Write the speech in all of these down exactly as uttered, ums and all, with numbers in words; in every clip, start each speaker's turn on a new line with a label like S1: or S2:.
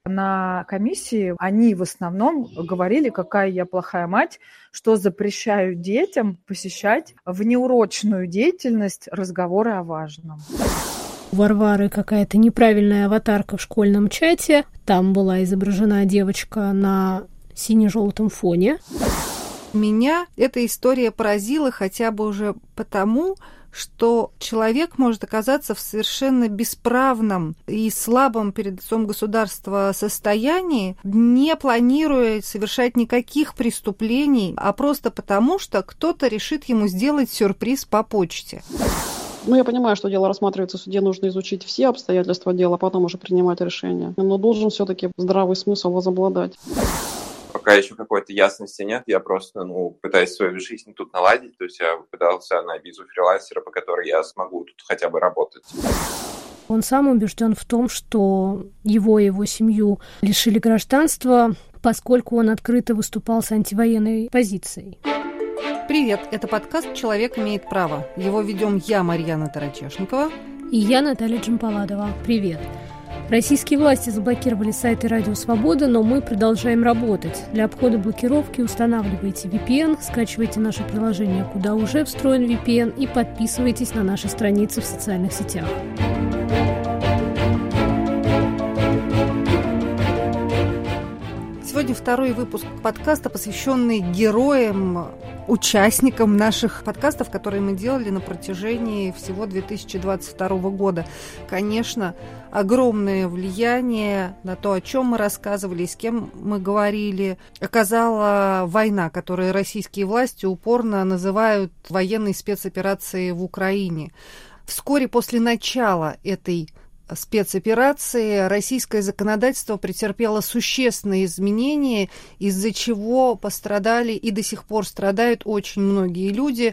S1: На комиссии они в основном говорили, какая я плохая мать, что запрещаю детям посещать внеурочную деятельность, разговоры о важном.
S2: У Варвары какая-то неправильная аватарка в школьном чате. Там была изображена девочка на сине-желтом фоне.
S3: Меня эта история поразила хотя бы уже потому, что человек может оказаться в совершенно бесправном и слабом перед лицом государства состоянии, не планируя совершать никаких преступлений, а просто потому, что кто-то решит ему сделать сюрприз по почте.
S4: Ну, я понимаю, что дело рассматривается в суде, нужно изучить все обстоятельства дела, потом уже принимать решение. Но должен все-таки здравый смысл возобладать.
S5: Пока еще какой-то ясности нет, я просто ну, пытаюсь свою жизнь тут наладить, то есть я пытался на визу фрилансера, по которой я смогу тут хотя бы работать.
S2: Он сам убежден в том, что его и его семью лишили гражданства, поскольку он открыто выступал с антивоенной позицией.
S3: Привет, это подкаст «Человек имеет право». Его ведем я, Марьяна Тарачешникова.
S2: И я, Наталья Джампаладова. Привет. Российские власти заблокировали сайты «Радио Свобода», но мы продолжаем работать. Для обхода блокировки устанавливайте ви пи эн, скачивайте наше приложение, куда уже встроен ви пи эн, и подписывайтесь на наши страницы в социальных сетях.
S3: Сегодня второй выпуск подкаста, посвященный героям, участникам наших подкастов, которые мы делали на протяжении всего две тысячи двадцать второго года. Конечно, огромное влияние на то, о чем мы рассказывали и с кем мы говорили, оказала война, которую российские власти упорно называют военной спецоперацией в Украине. Вскоре после начала этой спецоперации российское законодательство претерпело существенные изменения, из-за чего пострадали и до сих пор страдают очень многие люди,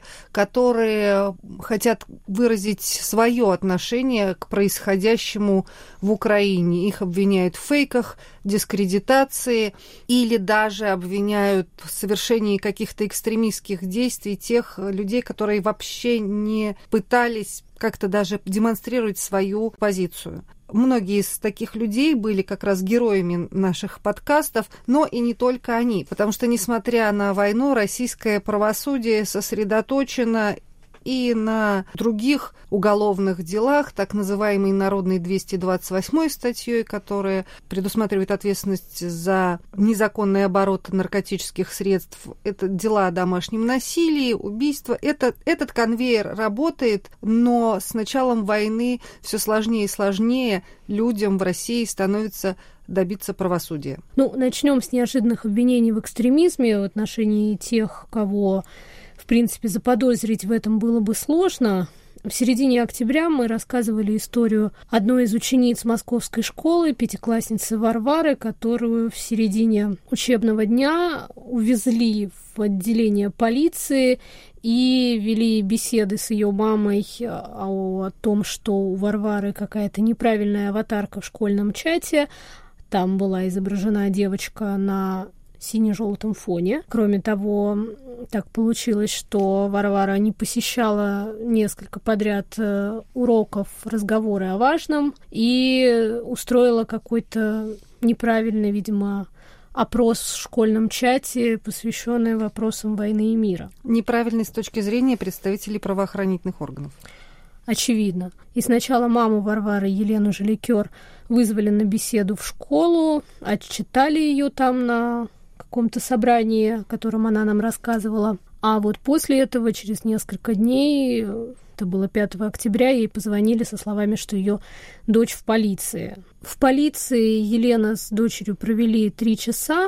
S3: которые хотят выразить свое отношение к происходящему в Украине. Их обвиняют в фейках, дискредитации или даже обвиняют в совершении каких-то экстремистских действий тех людей, которые вообще не пытались как-то даже демонстрировать свою позицию. Многие из таких людей были как раз героями наших подкастов, но и не только они, потому что, несмотря на войну, российское правосудие сосредоточено и на других уголовных делах, так называемой народной двести двадцать восьмой статьей, которая предусматривает ответственность за незаконный оборот наркотических средств. Это дела о домашнем насилии, убийства. Это, этот конвейер работает, но с началом войны все сложнее и сложнее людям в России становится добиться правосудия.
S2: Ну, начнем с неожиданных обвинений в экстремизме в отношении тех, кого в принципе, заподозрить в этом было бы сложно. В середине октября мы рассказывали историю одной из учениц московской школы, пятиклассницы Варвары, которую в середине учебного дня увезли в отделение полиции и вели беседы с ее мамой о том, что у Варвары какая-то неправильная аватарка в школьном чате. Там была изображена девочка на сине-желтом фоне. Кроме того, так получилось, что Варвара не посещала несколько подряд уроков разговоры о важном и устроила какой-то неправильный, видимо, опрос в школьном чате, посвященный вопросам войны и мира.
S3: Неправильный с точки зрения представителей правоохранительных органов.
S2: Очевидно. И сначала маму Варвары, Елену Желикер, вызвали на беседу в школу, отчитали ее там на каком-то собрании, о котором она нам рассказывала. А вот после этого, через несколько дней, это было пятого октября, ей позвонили со словами, что ее дочь в полиции. В полиции Елена с дочерью провели три часа,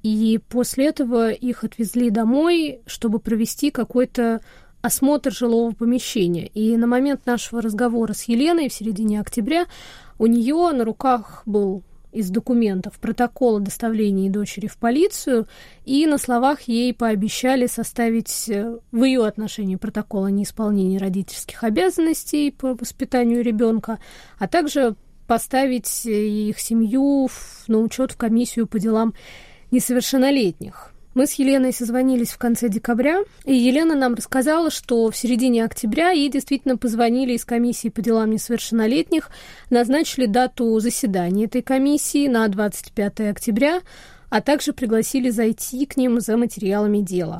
S2: и после этого их отвезли домой, чтобы провести какой-то осмотр жилого помещения. И на момент нашего разговора с Еленой в середине октября у нее на руках был из документов протокол о доставлении дочери в полицию, и на словах ей пообещали составить в ее отношении протокол о неисполнении родительских обязанностей по воспитанию ребенка, а также поставить их семью на учет в комиссию по делам несовершеннолетних. Мы с Еленой созвонились в конце декабря, и Елена нам рассказала, что в середине октября ей действительно позвонили из комиссии по делам несовершеннолетних, назначили дату заседания этой комиссии на двадцать пятое октября, а также пригласили зайти к ним за материалами дела.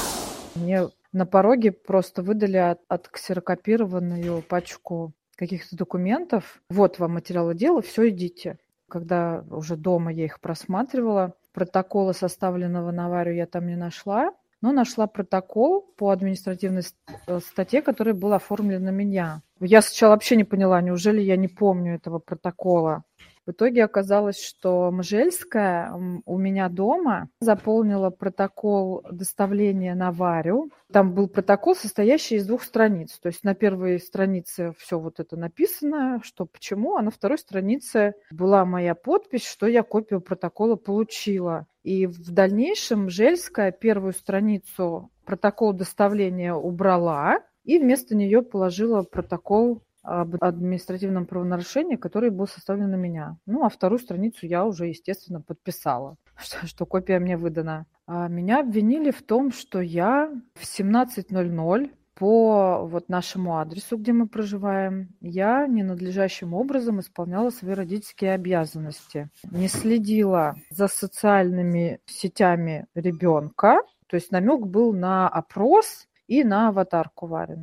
S1: Мне на пороге просто выдали от, отксерокопированную пачку каких-то документов. Вот вам материалы дела, все, идите. Когда уже дома я их просматривала, протокола, составленного на аварию, я там не нашла, но нашла протокол по административной статье, который был оформлен на меня. Я сначала вообще не поняла, неужели я не помню этого протокола. В итоге оказалось, что Мжельская у меня дома заполнила протокол доставления на аварию. Там был протокол, состоящий из двух страниц. То есть на первой странице все вот это написано, что почему, а на второй странице была моя подпись, что я копию протокола получила. И в дальнейшем Мжельская первую страницу протокол доставления убрала и вместо нее положила протокол об административном правонарушении, который был составлен на меня. Ну, а вторую страницу я уже, естественно, подписала, что, что копия мне выдана. А меня обвинили в том, что я в семнадцать ноль ноль по вот нашему адресу, где мы проживаем, я ненадлежащим образом исполняла свои родительские обязанности. Не следила за социальными сетями ребенка, то есть намек был на опрос и на аватарку Варину.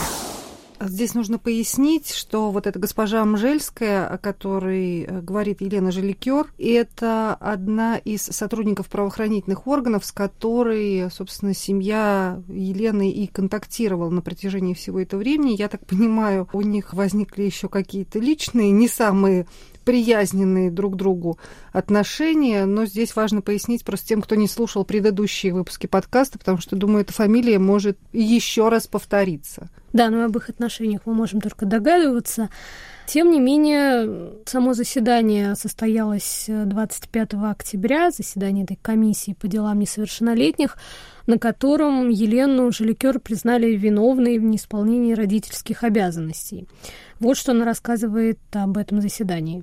S3: Здесь нужно пояснить, что вот эта госпожа Мжельская, о которой говорит Елена Желикер, это одна из сотрудников правоохранительных органов, с которой, собственно, семья Елены и контактировала на протяжении всего этого времени. Я так понимаю, у них возникли еще какие-то личные, не самые приязненные друг другу отношения, но здесь важно пояснить просто тем, кто не слушал предыдущие выпуски подкаста, потому что, думаю, эта фамилия может еще раз повториться.
S2: Да, но об их отношениях мы можем только догадываться. Тем не менее, само заседание состоялось двадцать пятого октября, заседание этой комиссии по делам несовершеннолетних, на котором Елену Желикер признали виновной в неисполнении родительских обязанностей. Вот что она рассказывает об этом заседании.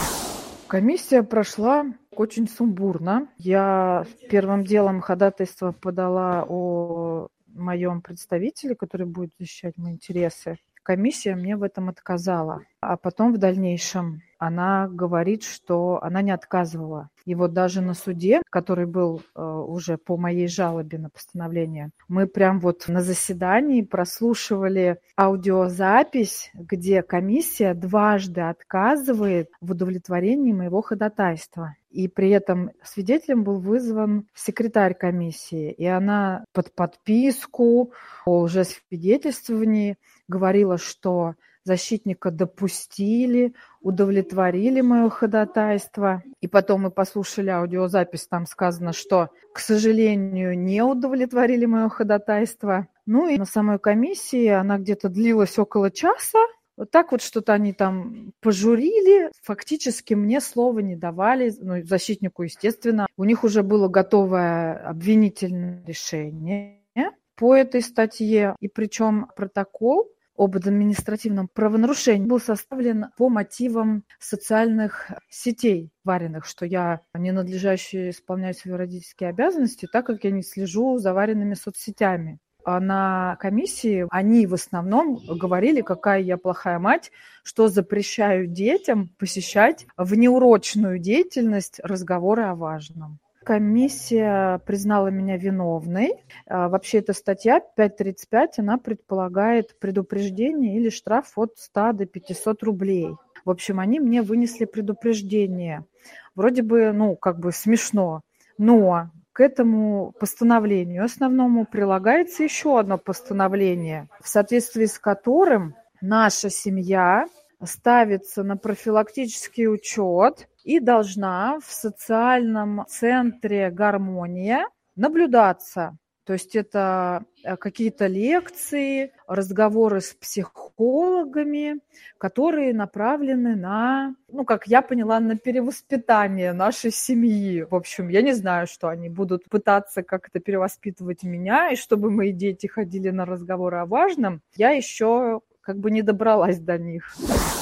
S1: Комиссия прошла очень сумбурно. Я первым делом ходатайство подала о моем представителе, который будет защищать мои интересы. Комиссия мне в этом отказала. А потом в дальнейшем она говорит, что она не отказывала. И вот даже на суде, который был э, уже по моей жалобе на постановление, мы прям вот на заседании прослушивали аудиозапись, где комиссия дважды отказывает в удовлетворении моего ходатайства. И при этом свидетелем был вызван секретарь комиссии. И она под подписку о лжесвидетельствовании говорила, что защитника допустили, удовлетворили мое ходатайство. И потом мы послушали аудиозапись, там сказано, что, к сожалению, не удовлетворили мое ходатайство. Ну и на самой комиссии она где-то длилась около часа. Вот так вот что-то они там пожурили. Фактически мне слова не давали, ну, защитнику, естественно. У них уже было готовое обвинительное решение по этой статье. И причем протокол об административном правонарушении был составлен по мотивам социальных сетей Вариных, что я ненадлежаще исполняю свои родительские обязанности, так как я не слежу за Вариными соцсетями. А на комиссии они в основном говорили, какая я плохая мать, что запрещаю детям посещать внеурочную деятельность, разговоры о важном. Комиссия признала меня виновной. Вообще эта статья пятьсот тридцать пять, она предполагает предупреждение или штраф от ста до пятисот рублей. В общем, они мне вынесли предупреждение. Вроде бы, ну, как бы смешно, но к этому постановлению основному прилагается еще одно постановление, в соответствии с которым наша семья ставится на профилактический учет и должна в социальном центре «Гармония» наблюдаться. То есть это какие-то лекции, разговоры с психологами, которые направлены на, ну, как я поняла, на перевоспитание нашей семьи. В общем, я не знаю, что они будут пытаться как-то перевоспитывать меня, и чтобы мои дети ходили на разговоры о важном, я еще как бы не добралась до них.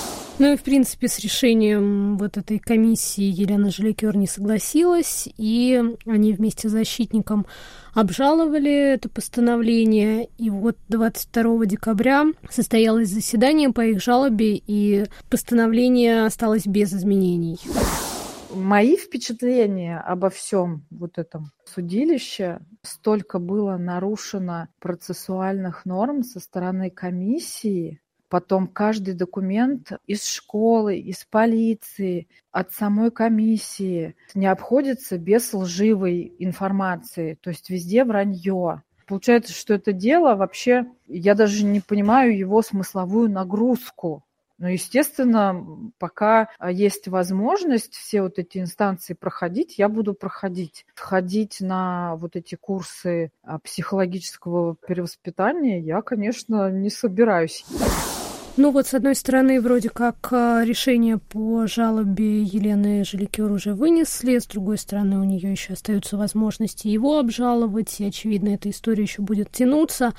S2: Ну и, в принципе, с решением вот этой комиссии Елена Жоликер не согласилась, и они вместе с защитником обжаловали это постановление. И вот двадцать второго декабря состоялось заседание по их жалобе, и постановление осталось без изменений.
S1: Мои впечатления обо всем вот этом судилище: столько было нарушено процессуальных норм со стороны комиссии. Потом каждый документ из школы, из полиции, от самой комиссии не обходится без лживой информации. То есть везде вранье. Получается, что это дело вообще, я даже не понимаю его смысловую нагрузку. Но, естественно, пока есть возможность все вот эти инстанции проходить, я буду проходить. Ходить на вот эти курсы психологического перевоспитания я, конечно, не собираюсь.
S2: Ну вот, с одной стороны, вроде как решение по жалобе Елены Жоликер уже вынесли, с другой стороны, у нее еще остаются возможности его обжаловать, и, очевидно, эта история еще будет тянуться.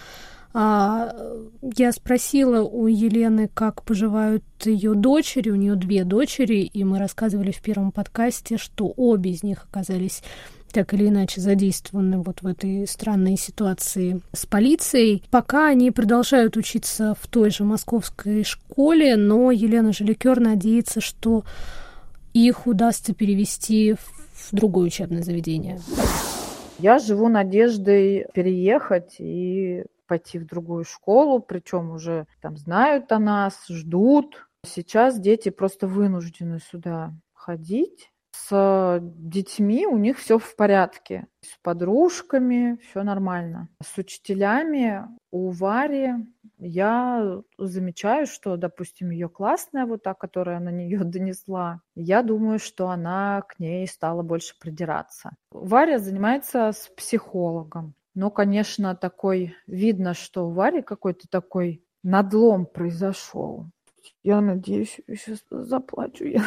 S2: Я спросила у Елены, как поживают ее дочери. У нее две дочери, и мы рассказывали в первом подкасте, что обе из них оказались так или иначе задействованы вот в этой странной ситуации с полицией. Пока они продолжают учиться в той же московской школе, но Елена Жоликер надеется, что их удастся перевести в другое учебное заведение.
S1: Я живу надеждой переехать и пойти в другую школу, причем уже там знают о нас, ждут. Сейчас дети просто вынуждены сюда ходить. С детьми у них все в порядке. С подружками все нормально. С учителями у Вари я замечаю, что, допустим, ее классная, вот та, которая на нее донесла, я думаю, что она к ней стала больше придираться. Варя занимается с психологом. Но, конечно, такой видно, что у Вари какой-то такой надлом произошел. Я надеюсь, я сейчас заплачу. Я,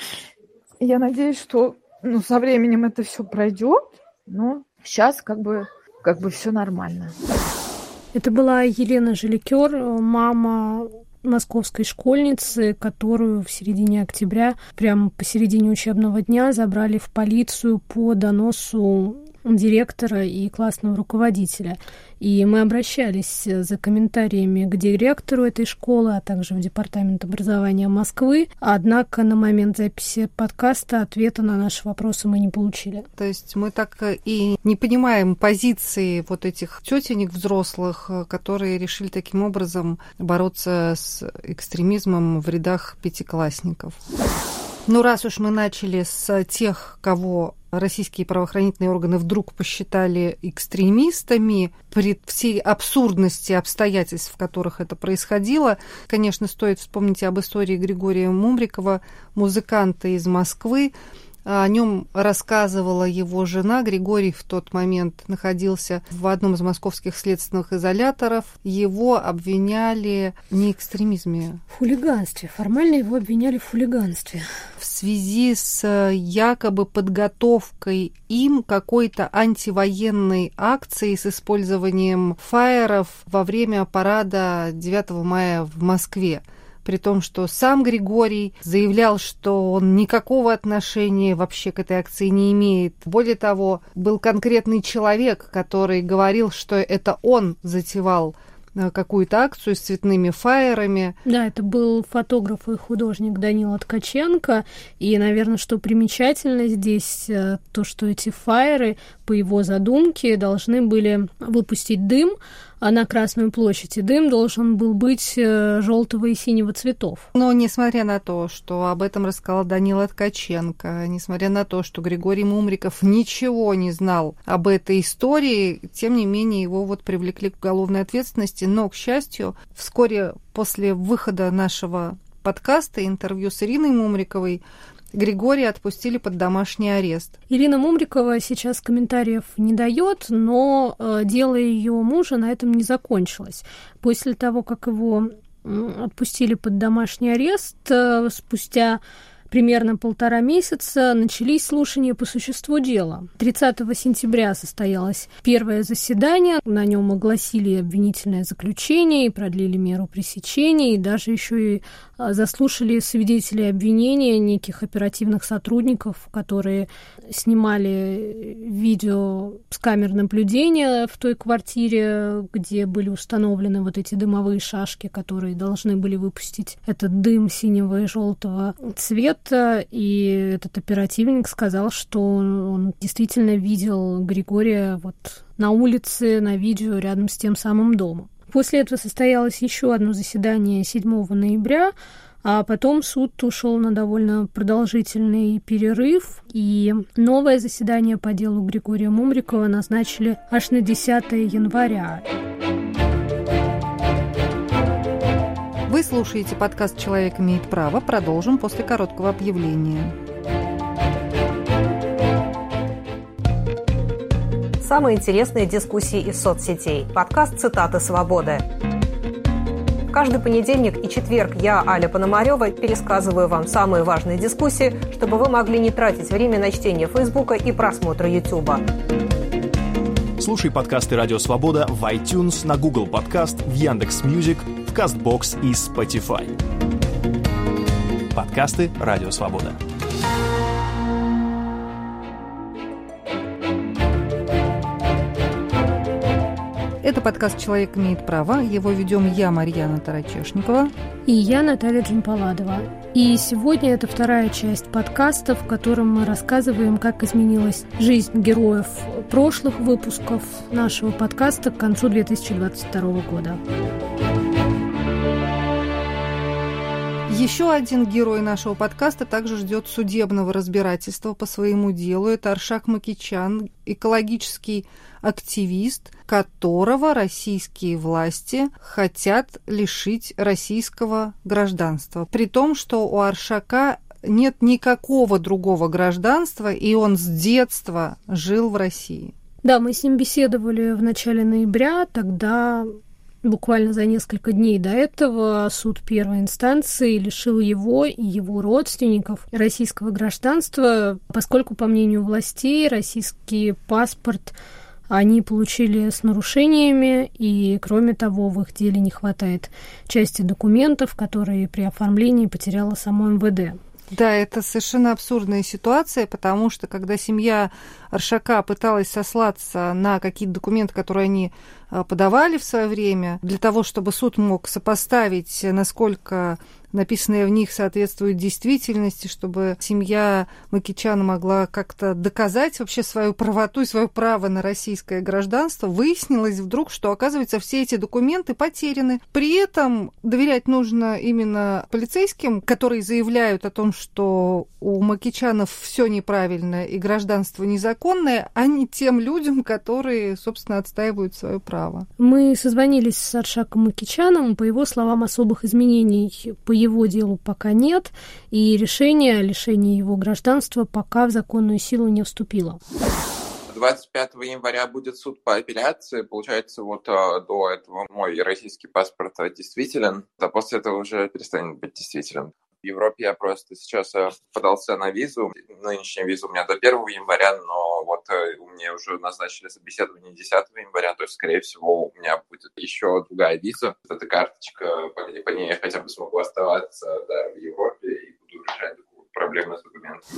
S1: я надеюсь, что ну, со временем это все пройдет. Но сейчас как бы, как бы все нормально.
S2: Это была Елена Жоликер, мама московской школьницы, которую в середине октября, прямо посередине учебного дня, забрали в полицию по доносу директора и классного руководителя. И мы обращались за комментариями к директору этой школы, а также в Департамент образования Москвы. Однако на момент записи подкаста ответа на наши вопросы мы не получили.
S3: То есть мы так и не понимаем позиции вот этих тетенек взрослых, которые решили таким образом бороться с экстремизмом в рядах пятиклассников. Ну, раз уж мы начали с тех, кого российские правоохранительные органы вдруг посчитали экстремистами, при всей абсурдности обстоятельств, в которых это происходило, конечно, стоит вспомнить об истории Григория Мумрикова, музыканта из Москвы. О нем рассказывала его жена. Григорий в тот момент находился в одном из московских следственных изоляторов. Его обвиняли не в экстремизме.
S2: В хулиганстве. Формально его обвиняли в хулиганстве.
S3: В связи с якобы подготовкой им какой-то антивоенной акции с использованием фаеров во время парада девятого мая в Москве. При том, что сам Григорий заявлял, что он никакого отношения вообще к этой акции не имеет. Более того, был конкретный человек, который говорил, что это он затевал какую-то акцию с цветными фаерами.
S2: Да, это был фотограф и художник Данила Ткаченко. И, наверное, что примечательно здесь, то, что эти фаеры, по его задумке, должны были выпустить дым, а на Красную площадь, и дым должен был быть желтого и синего цветов.
S3: Но несмотря на то, что об этом рассказал Данила Ткаченко, несмотря на то, что Григорий Мумриков ничего не знал об этой истории, тем не менее его вот привлекли к уголовной ответственности. Но, к счастью, вскоре после выхода нашего подкаста, интервью с Ириной Мумриковой, Григория отпустили под домашний арест.
S2: Ирина Мумрикова сейчас комментариев не дает, но э, дело ее мужа на этом не закончилось. После того, как его э, отпустили под домашний арест, э, спустя примерно полтора месяца начались слушания по существу дела. тридцатого сентября состоялось первое заседание, на нем огласили обвинительное заключение и продлили меру пресечения, и даже еще и заслушали свидетелей обвинения, неких оперативных сотрудников, которые снимали видео с камер наблюдения в той квартире, где были установлены вот эти дымовые шашки, которые должны были выпустить этот дым синего и желтого цвета. И этот оперативник сказал, что он действительно видел Григория вот на улице, на видео рядом с тем самым домом. После этого состоялось еще одно заседание седьмого ноября, а потом суд ушел на довольно продолжительный перерыв, и новое заседание по делу Григория Мумрикова назначили аж на десятое января.
S3: Вы слушаете подкаст «Человек имеет право». Продолжим после короткого объявления.
S6: Самые интересные дискуссии из соцсетей. Подкаст «Цитаты свободы». Каждый понедельник и четверг я, Аля Пономарёва, пересказываю вам самые важные дискуссии, чтобы вы могли не тратить время на чтение Фейсбука и просмотра Ютуба.
S7: Слушай подкасты «Радио Свобода» в iTunes, на Google Подкаст, в Яндекс.Мьюзик, в Кастбокс и Spotify. Подкасты «Радио Свобода».
S3: Это подкаст «Человек имеет право». Его ведем я, Марьяна Тарачешникова.
S2: И я, Наталья Джампаладова. И сегодня это вторая часть подкаста, в котором мы рассказываем, как изменилась жизнь героев прошлых выпусков нашего подкаста к концу две тысячи двадцать второго года.
S3: Еще один герой нашего подкаста также ждет судебного разбирательства по своему делу. Это Аршак Макичан, экологический активист, которого российские власти хотят лишить российского гражданства. При том, что у Аршака нет никакого другого гражданства, и он с детства жил в России.
S2: Да, мы с ним беседовали в начале ноября, тогда... Буквально за несколько дней до этого суд первой инстанции лишил его и его родственников российского гражданства, поскольку, по мнению властей, российский паспорт они получили с нарушениями, и, кроме того, в их деле не хватает части документов, которые при оформлении потеряло само эм вэ дэ.
S3: Да, это совершенно абсурдная ситуация, потому что когда семья Аршака пыталась сослаться на какие-то документы, которые они подавали в свое время, для того, чтобы суд мог сопоставить, насколько написанное в них соответствует действительности, чтобы семья Макичана могла как-то доказать вообще свою правоту и свое право на российское гражданство, выяснилось вдруг, что, оказывается, все эти документы потеряны. При этом доверять нужно именно полицейским, которые заявляют о том, что у Макичанов все неправильно и гражданство незаконное, а не тем людям, которые, собственно, отстаивают свое право.
S2: Мы созвонились с Аршаком Макичаном. По его словам, особых изменений по его делу пока нет, и решение о лишении его гражданства пока в законную силу не вступило.
S5: двадцать пятого января будет суд по апелляции. Получается, вот до этого мой российский паспорт действителен, а после этого уже перестанет быть действителен. В Европе я просто сейчас подался на визу. Нынешняя виза у меня до первого января, но вот у меня уже назначили собеседование десятого января, то есть, скорее всего, у меня будет еще другая виза. Это карточка, по ней я хотя бы смогу оставаться, да, в Европе и буду решать проблемы с документами.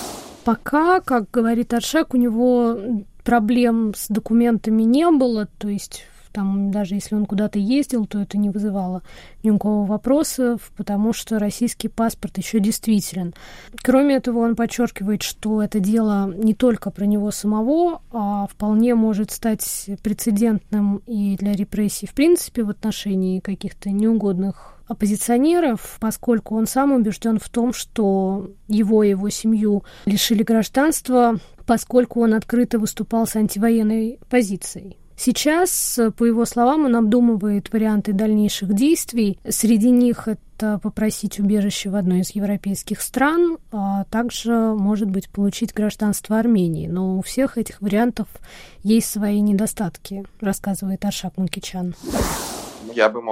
S2: Пока, как говорит Аршак, у него проблем с документами не было, то есть там, даже если он куда-то ездил, то это не вызывало никакого вопросов, потому что российский паспорт еще действителен. Кроме этого, он подчеркивает, что это дело не только про него самого, а вполне может стать прецедентным и для репрессий в принципе в отношении каких-то неугодных оппозиционеров, поскольку он сам убежден в том, что его и его семью лишили гражданства, поскольку он открыто выступал с антивоенной позицией. Сейчас, по его словам, он обдумывает варианты дальнейших действий. Среди них это попросить убежище в одной из европейских стран, а также, может быть, получить гражданство Армении. Но у всех этих вариантов есть свои недостатки, рассказывает Аршак Макичан.
S5: Я бы мог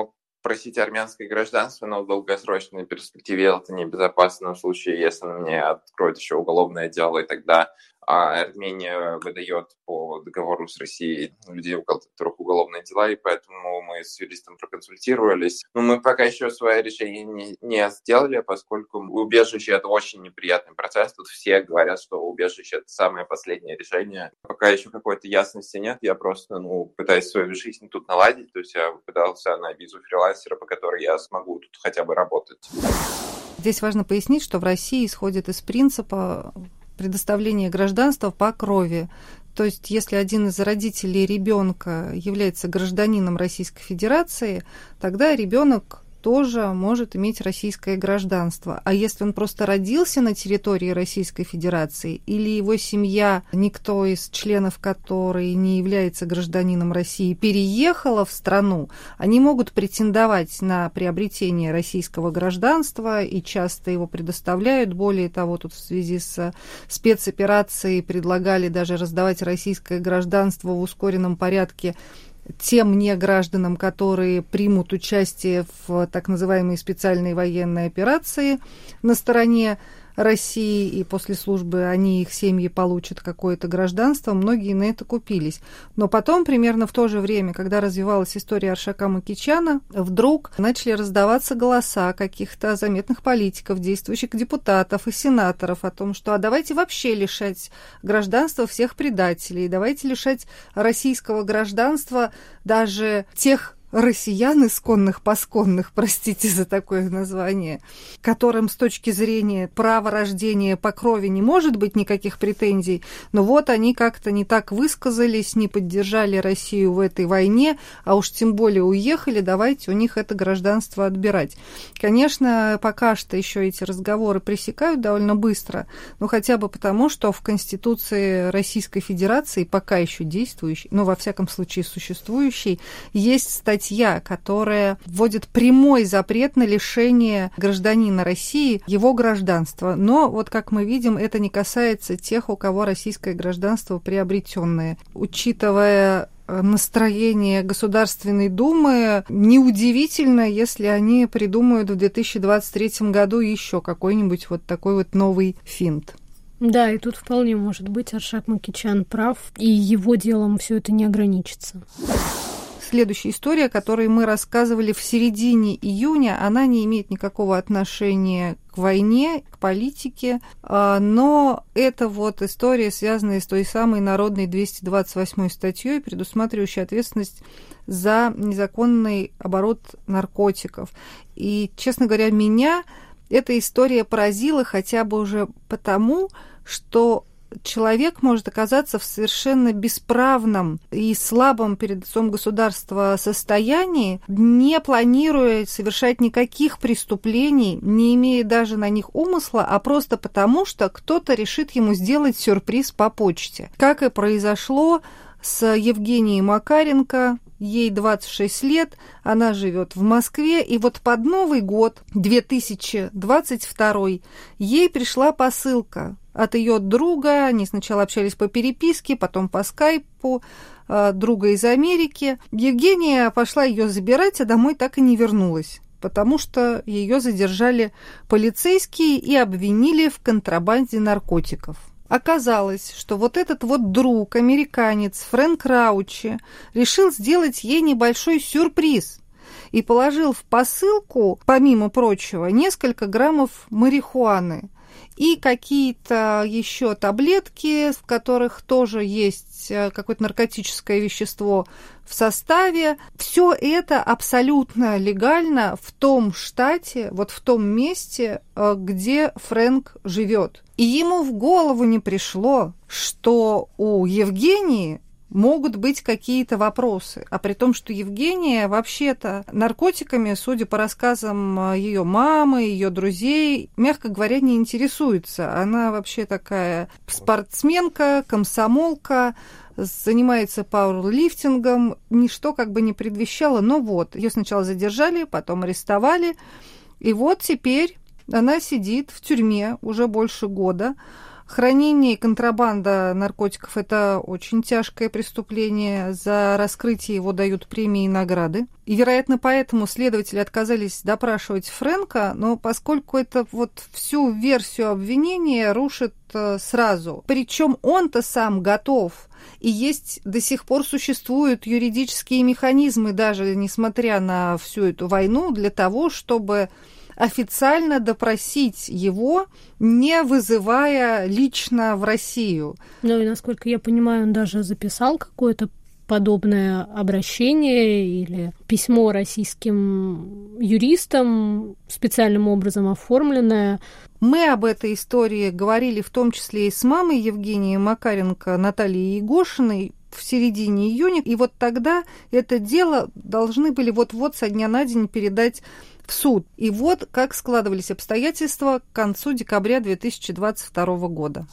S5: просить армянское гражданство, но в долгосрочной перспективе это небезопасно в случае, если мне откроют еще уголовное дело, и тогда а Армения выдает по договору с Россией людей, у которых уголовные дела, и поэтому мы с юристом проконсультировались. Но мы пока еще свое решение не, не сделали, поскольку убежище – это очень неприятный процесс. Тут все говорят, что убежище – это самое последнее решение. Пока еще какой-то ясности нет, я просто ну, пытаюсь свою жизнь тут наладить. То есть я пытался на визу фрилансера, по которой я смогу тут хотя бы работать.
S3: Здесь важно пояснить, что в России исходит из принципа предоставление гражданства по крови. То есть, если один из родителей ребенка является гражданином Российской Федерации, тогда ребенок тоже может иметь российское гражданство. А если он просто родился на территории Российской Федерации или его семья, никто из членов которой не является гражданином России, переехала в страну, они могут претендовать на приобретение российского гражданства и часто его предоставляют. Более того, тут в связи с спецоперацией предлагали даже раздавать российское гражданство в ускоренном порядке тем негражданам, которые примут участие в так называемой специальной военной операции на стороне России, и после службы они, их семьи, получат какое-то гражданство, многие на это купились. Но потом, примерно в то же время, когда развивалась история Аршака Макичана, вдруг начали раздаваться голоса каких-то заметных политиков, действующих депутатов и сенаторов о том, что а давайте вообще лишать гражданства всех предателей, давайте лишать российского гражданства даже тех россиян исконных, посконных, простите за такое название, которым с точки зрения права рождения по крови не может быть никаких претензий, но вот они как-то не так высказались, не поддержали Россию в этой войне, а уж тем более уехали, давайте у них это гражданство отбирать. Конечно, пока что еще эти разговоры пресекают довольно быстро, но хотя бы потому, что в Конституции Российской Федерации, пока еще действующей, но во всяком случае существующей, есть статья, которая вводит прямой запрет на лишение гражданина России его гражданства. Но вот как мы видим, это не касается тех, у кого российское гражданство приобретенное. Учитывая настроение Государственной Думы, неудивительно, если они придумают в две тысячи двадцать третьем году еще какой-нибудь вот такой вот новый финт.
S2: Да, и тут вполне может быть Аршак Макичан прав, и его делом все это не ограничится.
S3: Следующая история, о которой мы рассказывали в середине июня, она не имеет никакого отношения к войне, к политике, но это вот история, связанная с той самой народной двести двадцать восьмой статьей, предусматривающей ответственность за незаконный оборот наркотиков. И, честно говоря, меня эта история поразила хотя бы уже потому, что человек может оказаться в совершенно бесправном и слабом перед лицом государства состоянии, не планируя совершать никаких преступлений, не имея даже на них умысла, а просто потому, что кто-то решит ему сделать сюрприз по почте. Как и произошло с Евгенией Макаренко. Ей двадцать шесть лет, она живет в Москве, и вот под Новый год две тысячи двадцать второй ей пришла посылка от ее друга. Они сначала общались по переписке, потом по скайпу, друга из Америки. Евгения пошла ее забирать, а домой так и не вернулась, потому что ее задержали полицейские и обвинили в контрабанде наркотиков. Оказалось, что вот этот вот друг, американец Фрэнк Раучи, решил сделать ей небольшой сюрприз и положил в посылку, помимо прочего, несколько граммов марихуаны и какие-то еще таблетки, в которых тоже есть какое-то наркотическое вещество в составе. Все это абсолютно легально в том штате, вот в том месте, где Фрэнк живет. И ему в голову не пришло, что у Евгении могут быть какие-то вопросы. А при том, что Евгения вообще-то наркотиками, судя по рассказам ее мамы, ее друзей, мягко говоря, не интересуется. Она вообще такая спортсменка, комсомолка, занимается пауэрлифтингом, ничто как бы не предвещало. Но вот, ее сначала задержали, потом арестовали, и вот теперь она сидит в тюрьме уже больше года. Хранение и контрабанда наркотиков – это очень тяжкое преступление. За раскрытие его дают премии и награды. И, вероятно, поэтому следователи отказались допрашивать Фрэнка, но поскольку это вот всю версию обвинения рушит сразу. Причем он-то сам готов. И есть, до сих пор существуют юридические механизмы, даже несмотря на всю эту войну, для того, чтобы официально допросить его, не вызывая лично в Россию.
S2: Ну и, насколько я понимаю, он даже записал какое-то подобное обращение или письмо российским юристам, специальным образом оформленное.
S3: Мы об этой истории говорили в том числе и с мамой Евгении Макаренко, Натальей Егошиной, в середине июня. И вот тогда это дело должны были вот-вот со дня на день передать в суд. И вот как складывались обстоятельства к концу декабря две тысячи двадцать второго года.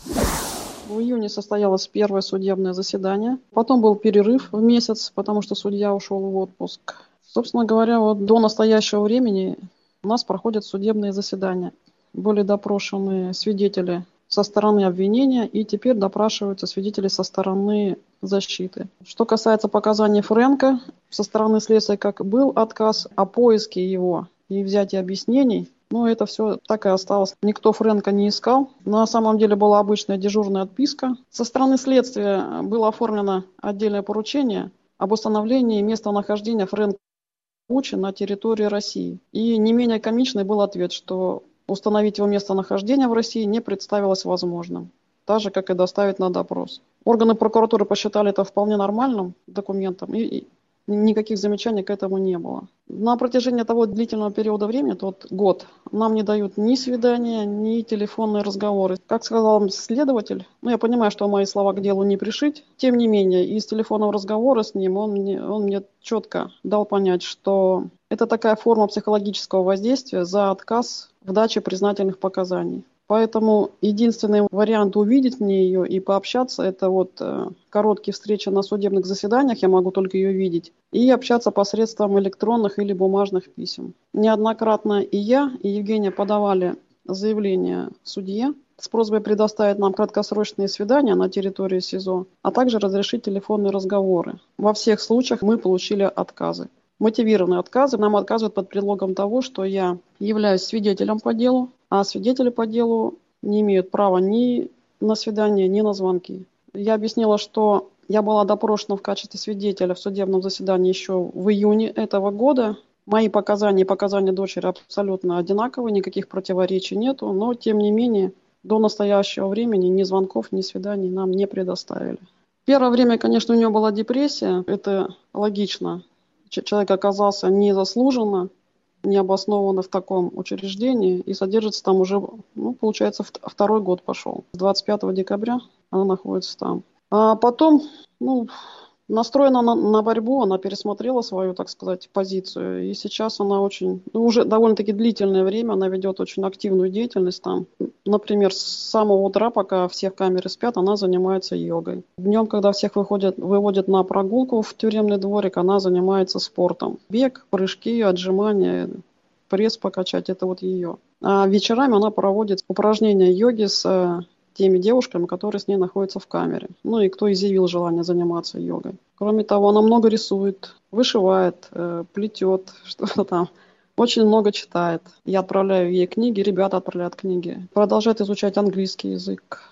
S4: В июне состоялось первое судебное заседание. Потом был перерыв в месяц, потому что судья ушел в отпуск. Собственно говоря, вот до настоящего времени у нас проходят судебные заседания. Были допрошены свидетели со стороны обвинения, и теперь допрашиваются свидетели со стороны защиты. Что касается показаний Фрэнка, со стороны следствия как был отказ о поиске его и взятии объяснений, но это все так и осталось. Никто Фрэнка не искал. На самом деле была обычная дежурная отписка. Со стороны следствия было оформлено отдельное поручение об установлении местонахождения Фрэнка Бучи на территории России. И не менее комичный был ответ, что установить его местонахождение в России не представилось возможным, так же, как и доставить на допрос. Органы прокуратуры посчитали это вполне нормальным документом, и, и никаких замечаний к этому не было. На протяжении того длительного периода времени, тот год, нам не дают ни свидания, ни телефонные разговоры. Как сказал следователь, ну я понимаю, что мои слова к делу не пришить, тем не менее, из телефонного разговора с ним он мне, он мне четко дал понять, что это такая форма психологического воздействия за отказ в даче признательных показаний. Поэтому единственный вариант увидеть мне ее и пообщаться, это вот э, короткие встречи на судебных заседаниях, я могу только ее видеть, и общаться посредством электронных или бумажных писем. Неоднократно и я, и Евгения подавали заявление судье с просьбой предоставить нам краткосрочные свидания на территории СИЗО, а также разрешить телефонные разговоры. Во всех случаях мы получили отказы. Мотивированные отказы нам отказывают под предлогом того, что я являюсь свидетелем по делу, а свидетели по делу не имеют права ни на свидание, ни на звонки. Я объяснила, что я была допрошена в качестве свидетеля в судебном заседании еще в июне этого года. Мои показания и показания дочери абсолютно одинаковые, никаких противоречий нету, но тем не менее до настоящего времени ни звонков, ни свиданий нам не предоставили. Первое время, конечно, у нее была депрессия, это логично. Человек оказался незаслуженно, необоснованно в таком учреждении и содержится там уже, ну, получается, второй год пошел. С двадцать пятого декабря она находится там. А потом, ну, настроена на, на борьбу, она пересмотрела свою, так сказать, позицию. И сейчас она очень, ну, уже довольно-таки длительное время она ведет очень активную деятельность там. Например, с самого утра, пока все в камере спят, она занимается йогой. Днем, когда всех выходят, выводят на прогулку в тюремный дворик, она занимается спортом. Бег, прыжки, отжимания, пресс покачать – это вот ее. А вечерами она проводит упражнения йоги с теми девушками, которые с ней находятся в камере. Ну и кто изъявил желание заниматься йогой. Кроме того, она много рисует, вышивает, э, плетет, что-то там. Очень много читает. Я отправляю ей книги, ребята отправляют книги. Продолжает изучать английский язык.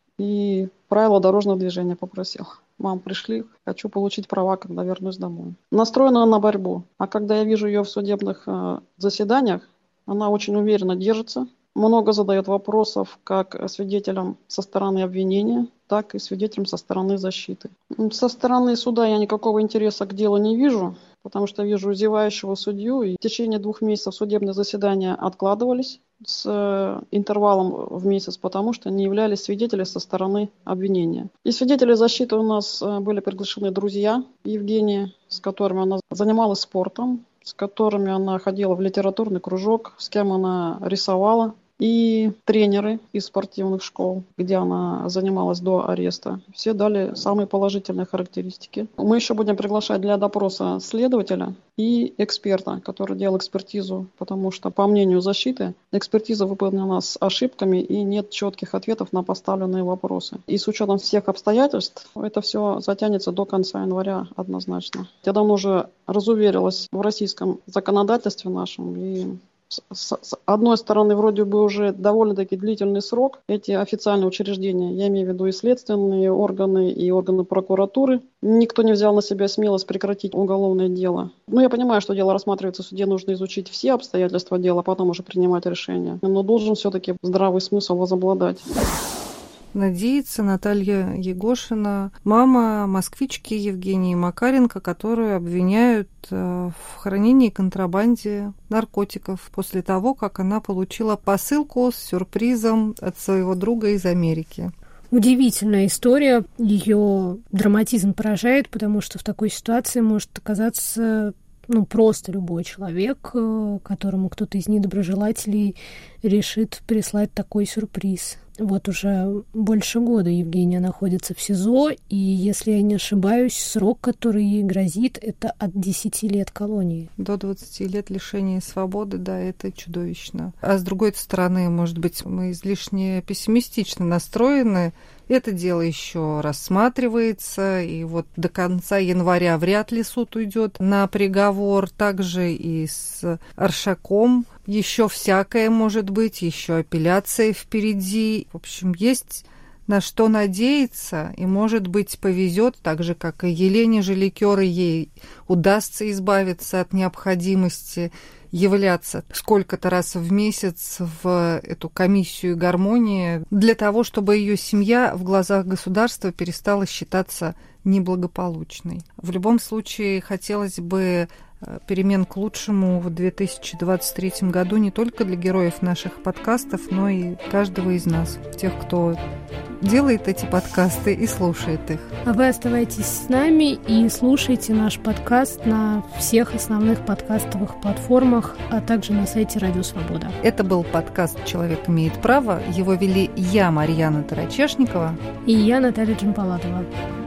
S4: И правила дорожного движения попросил. Мам, пришли, хочу получить права, когда вернусь домой. Настроена на борьбу. А когда я вижу ее в судебных э, заседаниях, она очень уверенно держится. Много задает вопросов как свидетелям со стороны обвинения, так и свидетелям со стороны защиты. Со стороны суда я никакого интереса к делу не вижу, потому что вижу зевающего судью. И в течение двух месяцев судебные заседания откладывались с интервалом в месяц, потому что не являлись свидетели со стороны обвинения. И свидетели защиты у нас были приглашены друзья Евгении, с которыми она занималась спортом, с которыми она ходила в литературный кружок, с кем она рисовала. и тренеры из спортивных школ, где она занималась до ареста. Все дали самые положительные характеристики. Мы еще будем приглашать для допроса следователя и эксперта, который делал экспертизу, потому что, по мнению защиты, экспертиза выполнена с ошибками и нет четких ответов на поставленные вопросы. И с учетом всех обстоятельств, это все затянется до конца января однозначно. Я давно уже разуверилась в российском законодательстве нашем, и с одной стороны, вроде бы уже довольно-таки длительный срок. Эти официальные учреждения, я имею в виду и следственные органы, и органы прокуратуры, никто не взял на себя смелость прекратить уголовное дело. Ну, я понимаю, что дело рассматривается в суде, нужно изучить все обстоятельства дела, а потом уже принимать решение. Но должен все-таки здравый смысл возобладать.
S3: Надеется Наталья Егошина, мама москвички Евгении Макаренко, которую обвиняют в хранении и контрабанде наркотиков после того, как она получила посылку с сюрпризом от своего друга из Америки.
S2: Удивительная история. Ее драматизм поражает, потому что в такой ситуации может оказаться ну, просто любой человек, которому кто-то из недоброжелателей решит прислать такой сюрприз. Вот уже больше года Евгения находится в СИЗО, и, если я не ошибаюсь, срок, который ей грозит, это от десяти лет колонии.
S3: До двадцати лет лишения свободы, да, это чудовищно. А с другой стороны, может быть, мы излишне пессимистично настроены. Это дело еще рассматривается, и вот до конца января вряд ли суд уйдет на приговор. Также и с Аршаком еще всякое может быть, еще апелляция впереди. В общем, есть на что надеяться, и, может быть, повезет, так же, как и Елене Желикер, ей удастся избавиться от необходимости являться сколько-то раз в месяц в эту комиссию гармонии для того, чтобы ее семья в глазах государства перестала считаться неблагополучной. В любом случае, хотелось бы перемен к лучшему в две тысячи двадцать третьем году не только для героев наших подкастов, но и каждого из нас, тех, кто делает эти подкасты и слушает их.
S2: А вы оставайтесь с нами и слушайте наш подкаст на всех основных подкастовых платформах, а также на сайте Радио Свобода.
S3: Это был подкаст «Человек имеет право». Его вели я, Марьяна Тарачешникова,
S2: и я, Наталья Джампаладова.